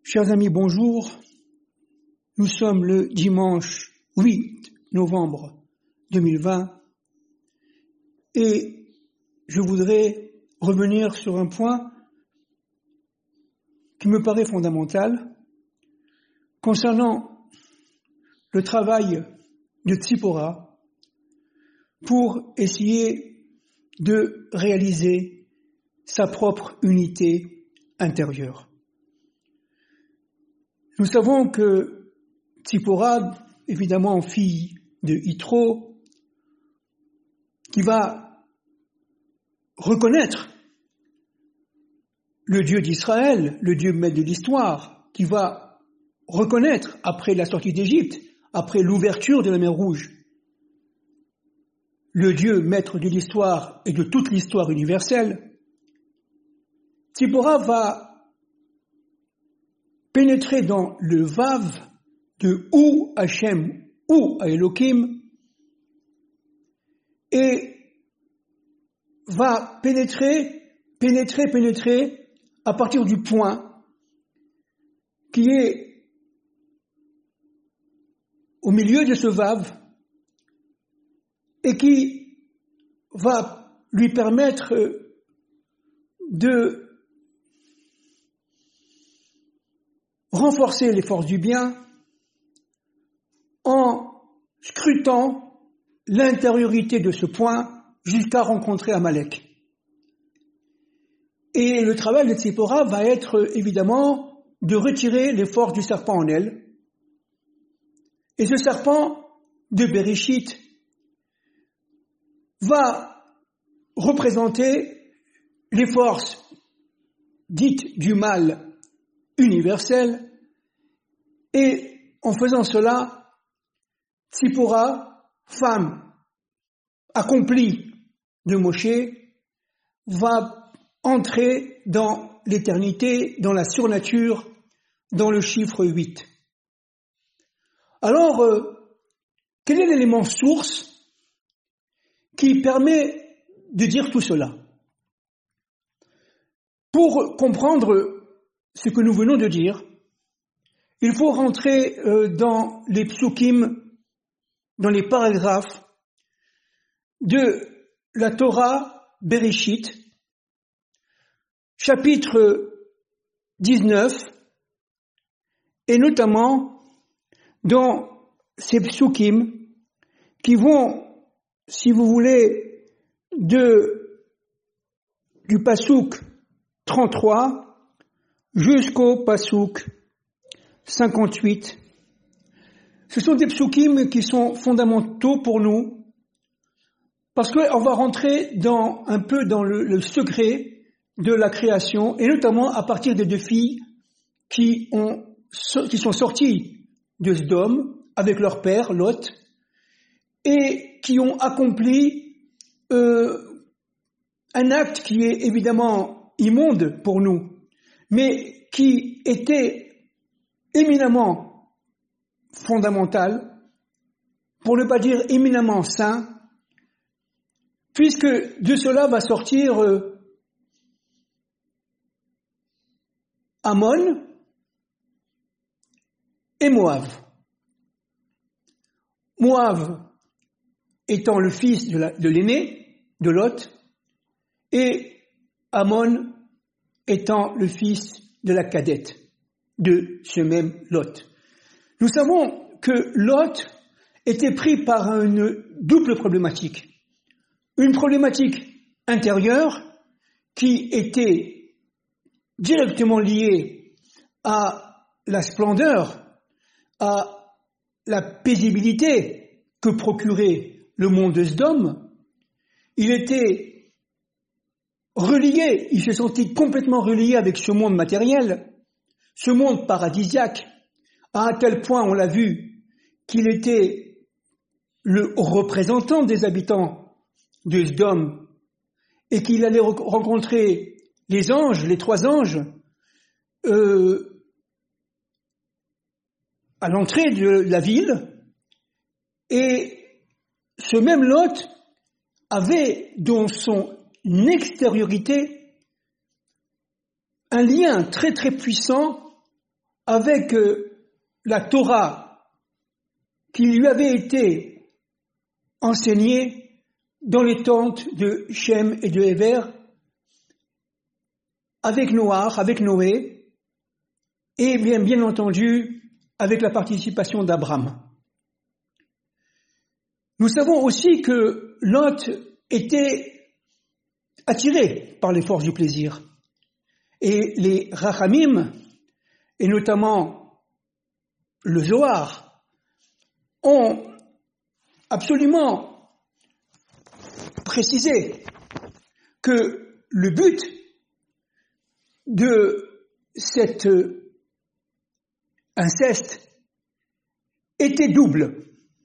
Chers amis, bonjour. Nous sommes le dimanche 8 novembre 2020 et je voudrais revenir sur un point qui me paraît fondamental concernant le travail de Tzipora pour essayer de réaliser sa propre unité intérieure. Nous savons que Tzipora, évidemment fille de Yitro, qui va reconnaître le Dieu d'Israël, le Dieu maître de l'histoire, qui va reconnaître, après la sortie d'Égypte, après l'ouverture de la mer Rouge, le Dieu maître de l'histoire et de toute l'histoire universelle, Tzipora va pénétrer dans le Vav de Hu Hashem, Hu Elohim, et va pénétrer à partir du point qui est au milieu de ce Vav et qui va lui permettre de renforcer les forces du bien en scrutant l'intériorité de ce point jusqu'à rencontrer Amalek. Et le travail de Tzipora va être évidemment de retirer les forces du serpent en elle. Et ce serpent de Bereshit va représenter les forces dites du mal universel, et en faisant cela, Tzipora, femme accomplie de Moshe, va entrer dans l'éternité, dans la surnature, dans le chiffre 8. Alors, quel est l'élément source qui permet de dire tout cela? Pour comprendre ce que nous venons de dire, il faut rentrer dans les psukim, dans les paragraphes de la Torah Bereshit, chapitre 19, et notamment dans ces psukim qui vont, si vous voulez, du pasuk 33 jusqu'au pasuk 58. Ce sont des psukim qui sont fondamentaux pour nous, parce qu'on va rentrer un peu dans le secret de la création, et notamment à partir des deux filles qui sont sorties de Sodome avec leur père, Lot, et qui ont accompli un acte qui est évidemment immonde pour nous, mais qui était éminemment fondamental, pour ne pas dire éminemment saint, puisque de cela va sortir Ammon et Moab. Moab étant le fils de l'aîné, de Lot, et Ammon étant le fils de la cadette de ce même Lot. Nous savons que Lot était pris par une double problématique. Une problématique intérieure qui était directement liée à la splendeur, à la paisibilité que procurait le monde de Sodome. Il était relié, il se sentit complètement relié avec ce monde matériel, ce monde paradisiaque, à un tel point, on l'a vu, qu'il était le représentant des habitants de Sodome et qu'il allait rencontrer les anges, les trois anges, à l'entrée de la ville, et ce même Lot avait dans son extériorité un lien très très puissant avec la Torah qui lui avait été enseignée dans les tentes de Shem et de Héber, avec Noach, avec Noé, et bien entendu avec la participation d'Abraham. Nous savons aussi que Lot était attiré par les forces du plaisir. Et les Rachamim, et notamment le Zohar, ont absolument précisé que le but de cet inceste était double.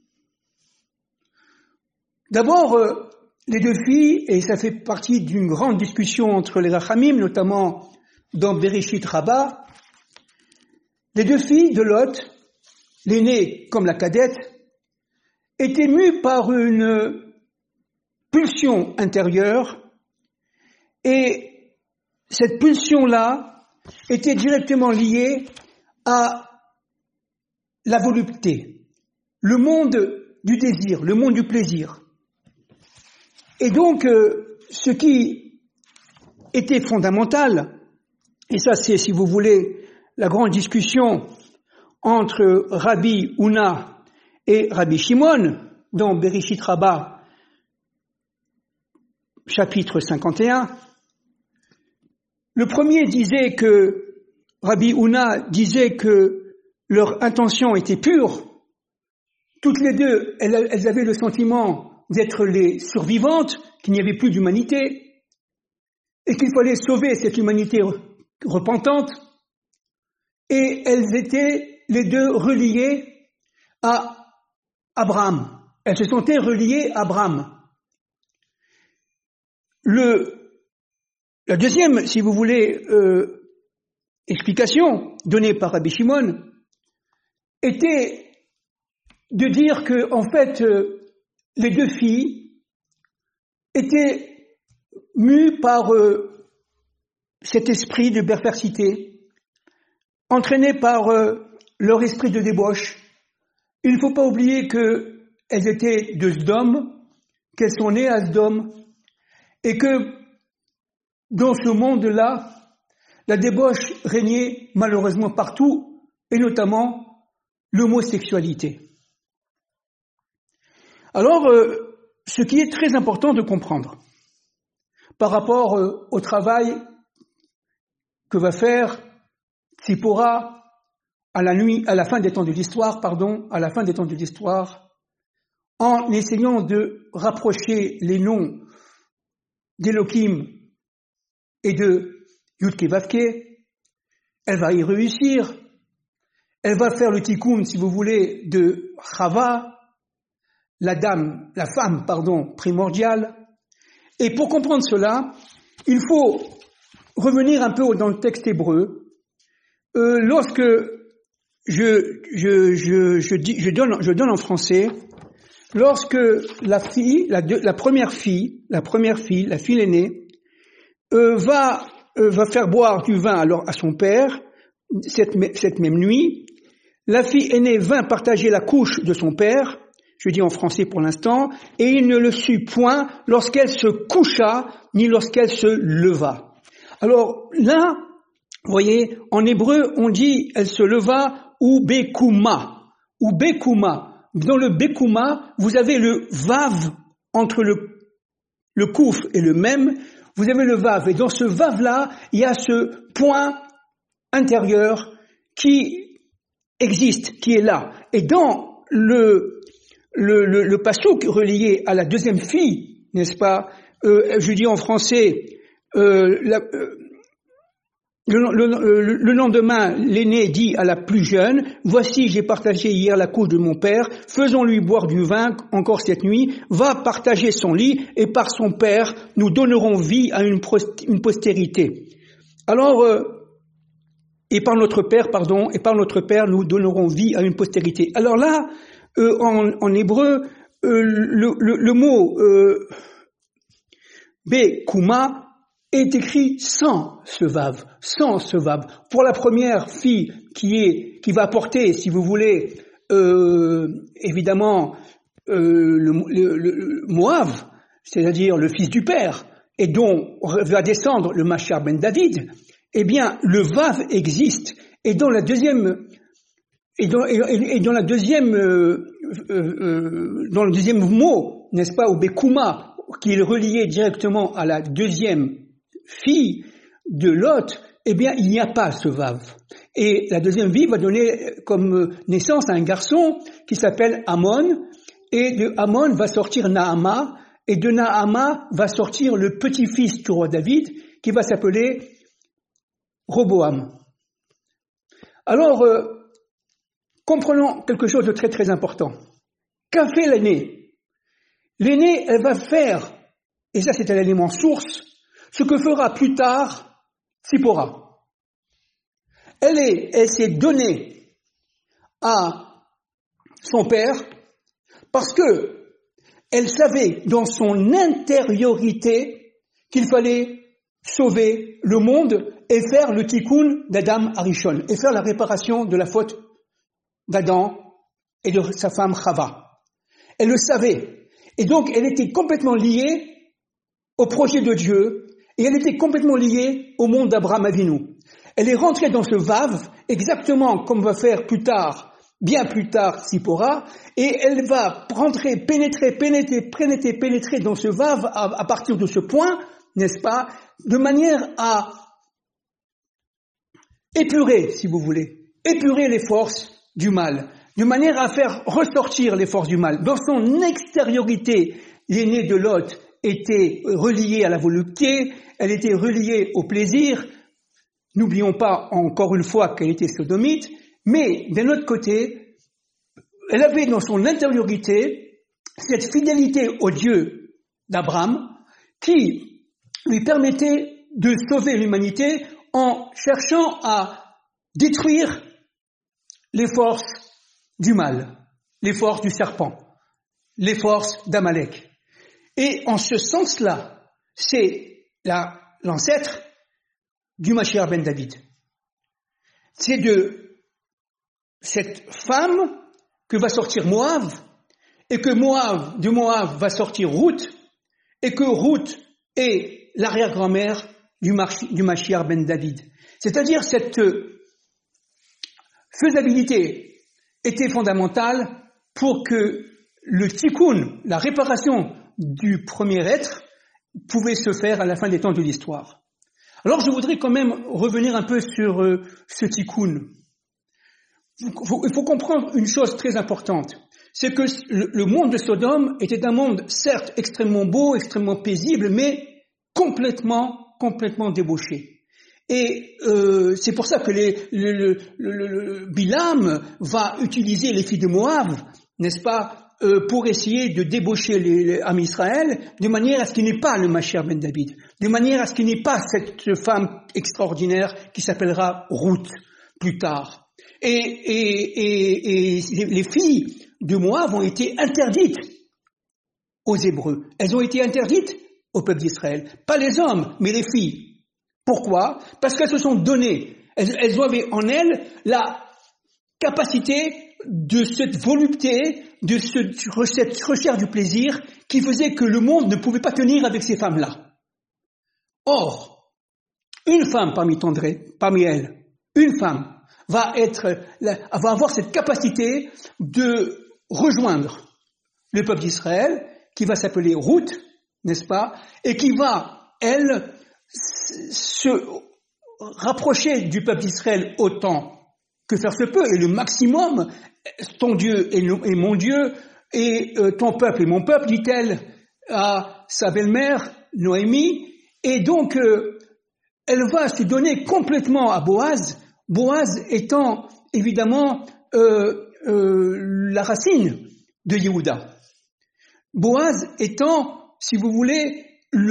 D'abord, les deux filles, et ça fait partie d'une grande discussion entre les Rachamim, notamment dans Bereshit Rabbah, les deux filles de Lot, l'aînée comme la cadette, étaient mues par une pulsion intérieure, et cette pulsion-là était directement liée à la volupté, le monde du désir, le monde du plaisir. Et donc, ce qui était fondamental, et ça c'est, si vous voulez, la grande discussion entre Rabbi Huna et Rabbi Shimon, dans Bereshit Rabbah, chapitre 51, le premier disait que, Rabbi Huna disait que leur intention était pure, toutes les deux, elles avaient le sentiment d'être les survivantes, qu'il n'y avait plus d'humanité, et qu'il fallait sauver cette humanité repentante, et elles étaient les deux reliées à Abraham. Elles se sentaient reliées à Abraham. La deuxième, si vous voulez, explication donnée par Rabbi Shimon était de dire que, en fait, les deux filles étaient mues par cet esprit de perversité, entraînées par leur esprit de débauche. Il ne faut pas oublier qu'elles étaient de Sdom, qu'elles sont nées à Sdom, et que dans ce monde-là, la débauche régnait malheureusement partout, et notamment l'homosexualité. Alors, ce qui est très important de comprendre par rapport au travail que va faire Tzipora à la fin des temps de l'histoire, en essayant de rapprocher les noms d'Elohim et de Yudke Vavke, elle va y réussir. Elle va faire le tikkun, si vous voulez, de Chava, la femme primordiale. Et pour comprendre cela, il faut revenir un peu dans le texte hébreu. Lorsque je donne en français, lorsque la première fille, la fille aînée, va faire boire du vin alors à son père, cette même nuit, la fille aînée vint partager la couche de son père, je dis en français pour l'instant, et il ne le sut point lorsqu'elle se coucha, ni lorsqu'elle se leva. Alors là, vous voyez, en hébreu, on dit, elle se leva, ou bekuma. Dans le bekuma, vous avez le vav entre le kouf et le mem, vous avez le vav, et dans ce vav-là, il y a ce point intérieur qui existe, qui est là. Et dans le passouk relié à la deuxième fille, n'est-ce pas, je dis en français, le lendemain, l'aîné dit à la plus jeune, « Voici, j'ai partagé hier la couche de mon père, faisons-lui boire du vin encore cette nuit, va partager son lit, et par son père, nous donnerons vie à une postérité. » Alors, et par notre père, nous donnerons vie à une postérité. Alors là, en hébreu, le mot Bekuma est écrit sans ce vav. Pour la première fille qui va apporter, si vous voulez, évidemment, le Moav, c'est-à-dire le fils du père, et dont va descendre le Mashiach ben David, eh bien, le vav existe. Et dans le deuxième mot, n'est-ce pas, au Bekuma, qui est relié directement à la deuxième fille de Lot, eh bien, il n'y a pas ce vav. Et la deuxième vie va donner comme naissance à un garçon qui s'appelle Amon, et de Amon va sortir Naama, et de Naama va sortir le petit-fils du roi David, qui va s'appeler Roboam. Alors, comprenons quelque chose de très très important. Qu'a fait l'aînée? L'aînée, elle va faire, et ça c'est un élément source, ce que fera plus tard Tsipora. Elle s'est donnée à son père parce que elle savait dans son intériorité qu'il fallait sauver le monde et faire le tikkun d'Adam Arishon, et faire la réparation de la faute d'Adam et de sa femme Chava. Elle le savait. Et donc, elle était complètement liée au projet de Dieu, et elle était complètement liée au monde d'Abraham Avinu. Elle est rentrée dans ce vav, exactement comme va faire plus tard, bien plus tard, Tsipora, et elle va pénétrer dans ce vav à partir de ce point, n'est-ce pas, de manière à épurer, si vous voulez, les forces du mal, de manière à faire ressortir les forces du mal. Dans son extériorité, l'aînée de Lot était reliée à la volupté, elle était reliée au plaisir. N'oublions pas encore une fois qu'elle était sodomite, mais d'un autre côté, elle avait dans son intériorité cette fidélité au Dieu d'Abraham qui lui permettait de sauver l'humanité en cherchant à détruire les forces du mal, les forces du serpent, les forces d'Amalek. Et en ce sens-là, c'est l'ancêtre du Mashiach ben David. C'est de cette femme que va sortir Moav, et que de Moav va sortir Ruth, et que Ruth est l'arrière-grand-mère du Mashiach ben David. C'est-à-dire cette faisabilité était fondamentale pour que le tikkun, la réparation du premier être, pouvait se faire à la fin des temps de l'histoire. Alors je voudrais quand même revenir un peu sur ce tikkun. Il faut comprendre une chose très importante, c'est que le monde de Sodome était un monde certes extrêmement beau, extrêmement paisible, mais complètement débauché. Et c'est pour ça que Bilam va utiliser les filles de Moab, n'est-ce pas, pour essayer de débaucher les âmes Israël, de manière à ce qu'il n'ait pas le Mashiach ben David, de manière à ce qu'il n'ait pas cette femme extraordinaire qui s'appellera Ruth plus tard. Et les filles de Moab ont été interdites aux Hébreux. Elles ont été interdites au peuple d'Israël. Pas les hommes, mais les filles. Pourquoi? Parce qu'elles se sont données. Elles avaient en elles la capacité de cette volupté, de cette recherche du plaisir qui faisait que le monde ne pouvait pas tenir avec ces femmes-là. Or, une femme parmi elles, une femme va avoir cette capacité de rejoindre le peuple d'Israël, qui va s'appeler Ruth, n'est-ce pas, et qui va, elle, se rapprocher du peuple d'Israël autant que faire se peut, et le maximum, ton Dieu est mon Dieu, et ton peuple est mon peuple, dit-elle à sa belle-mère, Noémie, et donc elle va se donner complètement à Boaz, Boaz étant évidemment la racine de Yehuda. Boaz étant, si vous voulez,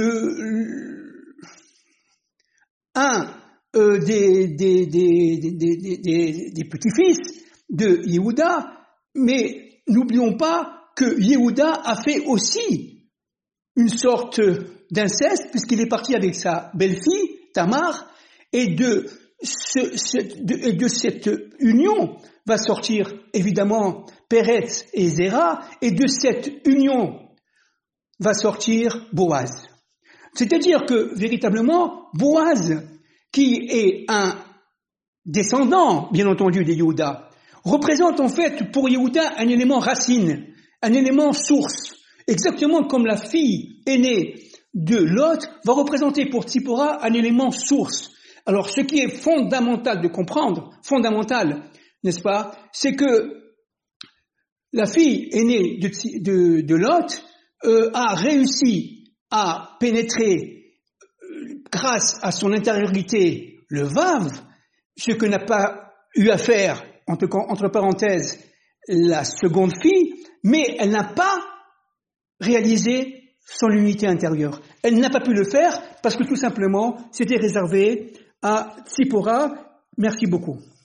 un des petits-fils de Yehuda, mais n'oublions pas que Yehuda a fait aussi une sorte d'inceste, puisqu'il est parti avec sa belle-fille, Tamar, et de cette union va sortir évidemment Péretz et Zéra, et de cette union va sortir Boaz. C'est-à-dire que véritablement, Boaz, qui est un descendant, bien entendu, des Yehuda, représente en fait pour Yehuda un élément racine, un élément source, exactement comme la fille aînée de Lot va représenter pour Tzipora un élément source. Alors ce qui est fondamental de comprendre, fondamental, n'est-ce pas, c'est que la fille aînée de Lot a réussi à pénétrer, grâce à son intériorité, le Vav, ce que n'a pas eu à faire, entre parenthèses, la seconde fille, mais elle n'a pas réalisé son unité intérieure. Elle n'a pas pu le faire parce que tout simplement, c'était réservé à Tzipora. Merci beaucoup.